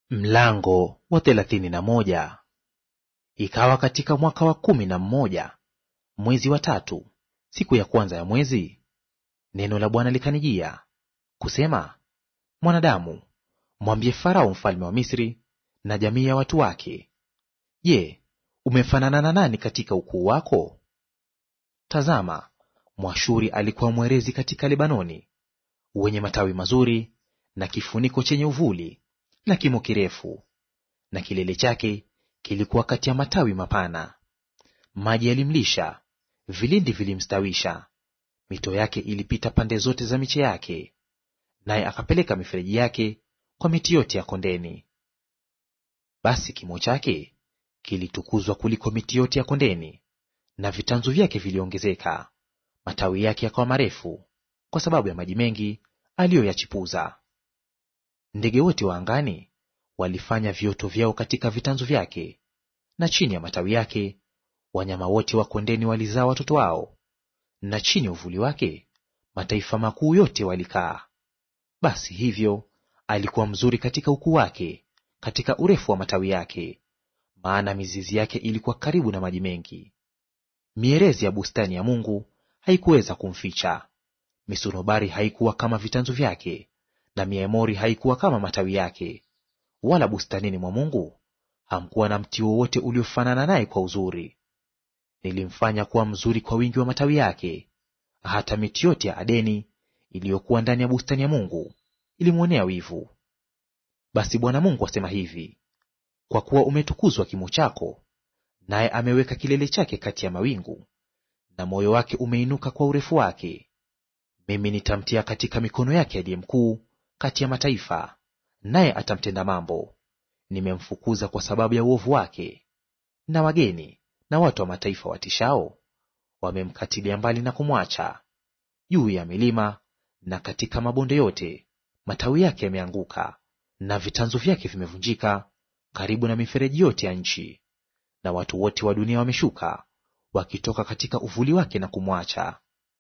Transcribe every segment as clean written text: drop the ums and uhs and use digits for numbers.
Mlango wa 31. Ikawa katika mwaka wa 11, mwezi wa 3, siku ya kwanza ya mwezi, neno la Bwana likanijia kusema, mwanadamu, mwambie Farao mfalme wa Misri na jamii ya watu wake, je, umefanana na nani katika ukuu wako? Tazama, Mwashuri alikuwa mwerezi katika Lebanoni, wenye matawi mazuri na kifuniko chenye uvuli na kimo kirefu, na kilele chake kilikuwa kati ya matawi mapana. Maji yalimlisha, vilindi vilimstawisha, mito yake ilipita pande zote za miche yake, naye akapeleka mifereji yake kwa miti yote ya kondeni. Basi kimo chake kilitukuzwa kuliko miti yote ya kondeni, na vitanzu vyake viliongezeka, matawi yake yakawa marefu, kwa sababu ya maji mengi aliyoyachipuza. Ndege wote wa angani walifanya vioto vyao katika vitanzu vyake, na chini ya matawi yake wanyama wote wa kondeni walizaa watoto wao, na chini ya uvuli wake mataifa makuu yote walikaa. Basi hivyo alikuwa mzuri katika ukuu wake, katika urefu wa matawi yake, maana mizizi yake ilikuwa karibu na maji mengi. Mierezi ya bustani ya Mungu haikuweza kumficha. Misunobari haikuwa kama vitanzu vyake, na miemori haikuwa kama matawi yake. Wala bustanini mwa Mungu hamkuwa na mti wowote uliofanana naye kwa uzuri. Nilimfanya kuwa mzuri kwa wingi wa matawi yake, hata miti yote ya Adeni iliyokuwa ndani ya bustani ya Mungu ilimwonea wivu. Basi Bwana Mungu asema hivi: kwa kuwa umetukuzwa kimo chako, naye ameweka kilele chake kati ya mawingu, na moyo wake umeinuka kwa urefu wake, mimi nitamtia katika mikono yake aliye mkuu kati ya mataifa, naye atamtenda mambo. Nimemfukuza kwa sababu ya uovu wake, na wageni na watu wa mataifa watishao wamemkatilia mbali na kumwacha. Juu ya milima na katika mabonde yote matawi yake yameanguka, na vitanzu vyake vimevunjika karibu na mifereji yote ya nchi. Na watu wote wa dunia wameshuka wakitoka katika uvuli wake na kumwacha.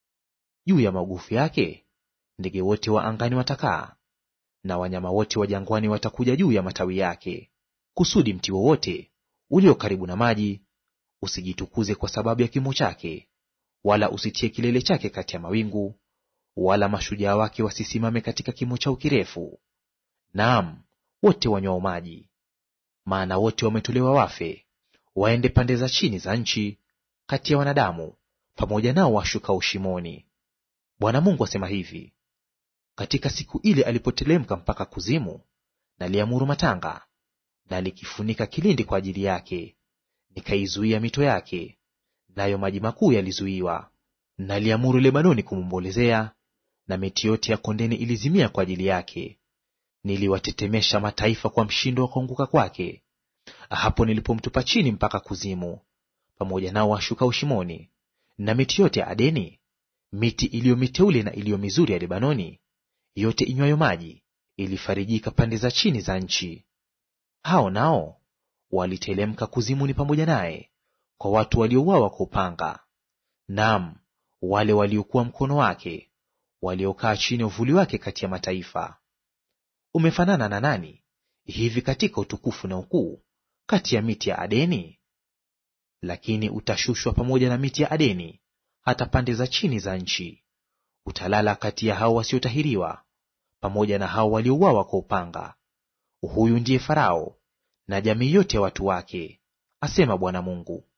Juu ya magofu yake ndege wote wa angani watakaa, na wanyama wote wa jangwani watakuja juu ya matawi yake, kusudi mti wowote ulio karibu na maji usijitukuze kwa sababu ya kimo chake, wala usitie kilele chake kati ya mawingu, wala mashujaa wake wasisimame katika kimo chao kirefu. Naam, wote wanywao maji. Maana wote wametolewa wafe, waende pande za chini za nchi, kati ya wanadamu, pamoja nao washukao shimoni. Bwana Mungu asema hivi: katika siku ile alipotelemka mpaka kuzimu, naliamuru matanga, na likifunika kilindi kwa ajili yake, nikaizuia mito yake, nayo maji makuu yalizuiwa. Naliamuru Lebanoni kumwombolezea, na miti yote ya kondeni ilizimia kwa ajili yake. Niliwatetemesha mataifa kwa mshindo wa kuanguka kwake, hapo nilipomtupa chini mpaka kuzimu, pamoja nao washukao shimoni. Na miti yote ya Adeni, miti iliyo miteule na iliyo mizuri ya Lebanoni, yote inywayo maji, ilifarijika pande za chini za nchi. Hao nao walitelemka kuzimuni pamoja naye, kwa watu waliouawa kwa upanga. Naam, wale waliokuwa mkono wake, waliokaa chini ya uvuli wake kati ya mataifa. Umefanana na nani hivi katika utukufu na ukuu kati ya miti ya Adeni? Lakini utashushwa pamoja na miti ya Adeni hata pande za chini za nchi. Utalala kati ya hao wasiotahiriwa, pamoja na hao waliouawa kwa upanga. Huyu ndiye Farao na jamii yote ya watu wake, asema Bwana Mungu.